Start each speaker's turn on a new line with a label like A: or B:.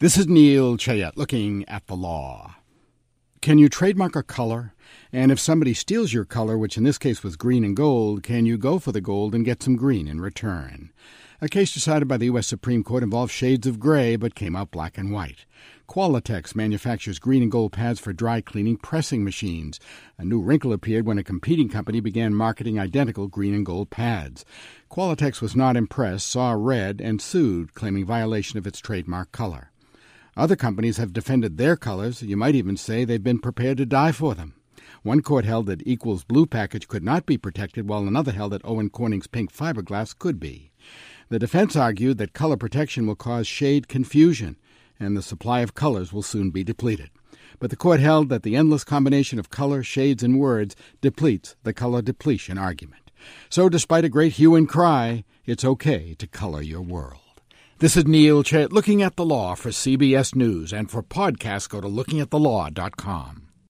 A: This is Neil Chayet looking at the law. Can you trademark a color? And if somebody steals your color, which in this case was green and gold, can you go for the gold and get some green in return? A case decided by the U.S. Supreme Court involved shades of gray but came out black and white. Qualitex manufactures green and gold pads for dry cleaning pressing machines. A new wrinkle appeared when a competing company began marketing identical green and gold pads. Qualitex was not impressed, saw red, and sued, claiming violation of its trademark color. Other companies have defended their colors. You might even say they've been prepared to die for them. One court held that Equals blue package could not be protected, while another held that Owen Corning's pink fiberglass could be. The defense argued that color protection will cause shade confusion, and the supply of colors will soon be depleted. But the court held that the endless combination of color, shades, and words depletes the color depletion argument. So despite a great hue and cry, it's okay to color your world. This is Neil Chayet looking at the law for CBS News, and for podcasts go to lookingatthelaw.com.